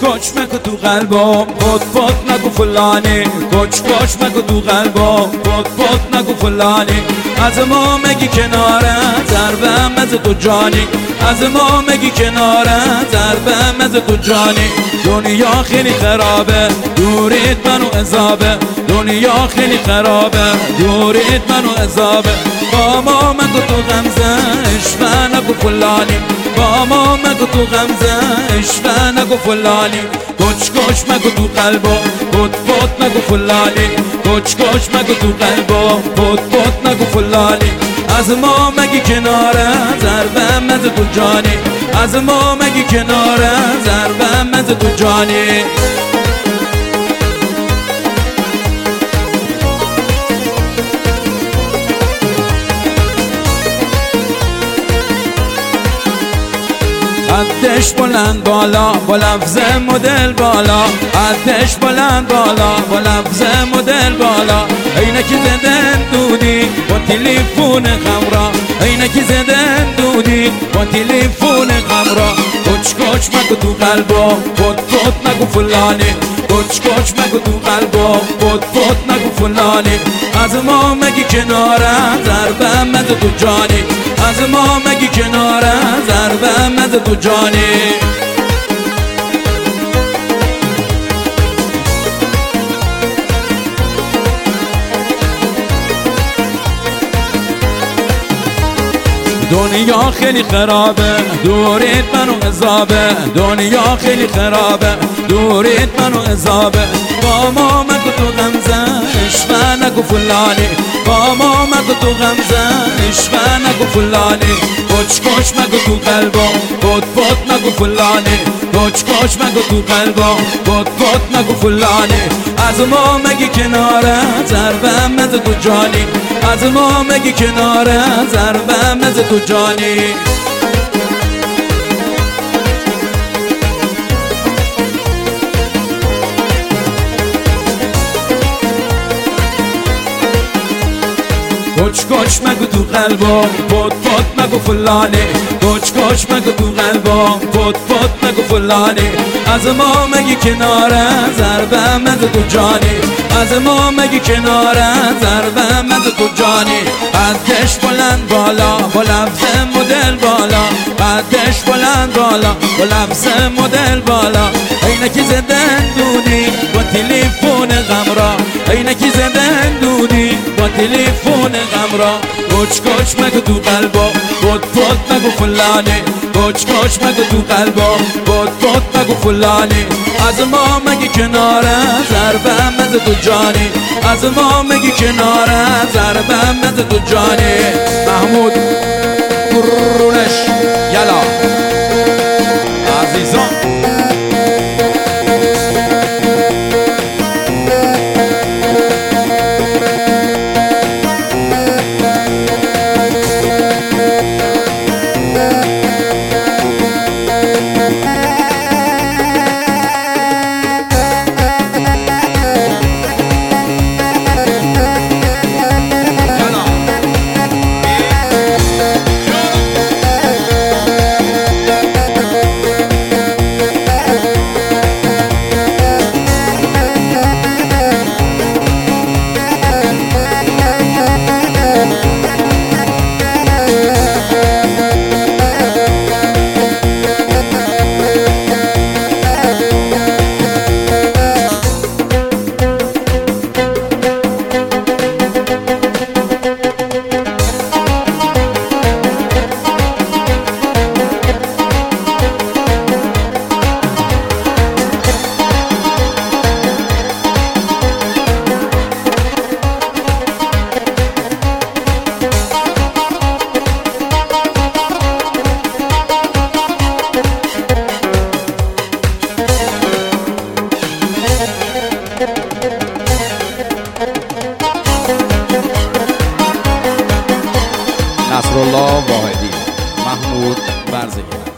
کچ مگو تو قلبم پت پت نگو فلانی کچ مگو تو قلبم پت پت نگو فلانی از ما مگی کناره ضربه مز تو جانی از ما مگی کناره ضربه مز تو جانی دنیا خیلی خرابه دورید منو عذابه دنیا خیلی خرابه دورید منو عذابه با ما مگو تو غمزه عشق نگو فلانی با ما مگو تو غمزه عشق نگو فلانی کچ مگو تو قلبم پت پت نگو فلانی کچ مگو تو قلبم پت پت نگو فلانی از ما مگی کناره ضربه مز تو جانی از ما مگی کناره ضربه مز تو جانی قدش بلند بالا با لفظ مدل بالا قدش بلند بالا با لفظ مدل بالا عینکی زدن دودی با تلفون خمرا عینکی زدن دودی با تلفون خمرا کچ مگو تو قلبم پت پت نگو فلانی کچ مگو تو قلبم پت پت نگو فلانی از ما مگی کناره ضربه مز تو جانی از ما مگی کناره ضربه مز تو جانی دنیا خیلی خرابه دورید منو عذابه دنیا خیلی خرابه دورید منو عذابه با ما مگو تو غمزه عشق نگو فلانی با ما مگو تو غمزه عشق نگو فلانی کچ مگو تو قلبم پت پت نگو فلانی کچ مگو تو قلبم پت پت نگو فلانی از ما مگی کناره ضربه مز تو جانی از ما مگی کناره ضربه مز تو جانی کچ مگو تو قلبم پت پت مگو فلانی کچ مگو تو قلبم پت پت مگو فلانی از ما مگی کناره ضربه مز تو جانی از ما مگی کناره ضربه مز تو جانی قدش بلند بالا با لفظ مدل بالا قدش بلند بالا با لفظ مدل بالا عینکی زدن دودی با تلفون غمرا عینکی زدن دودی با تلفون غمرا کچ مگو تو قلبم پت پت مگو فلانی کچ مگو تو قلبم پت پت مگو فلانی از ما مگی کناره ضربه مز تو جانی از ما مگی کناره ضربه مز تو جانی محمود قرونش یلا عزیزان نصرالله واحدی محمود برزگی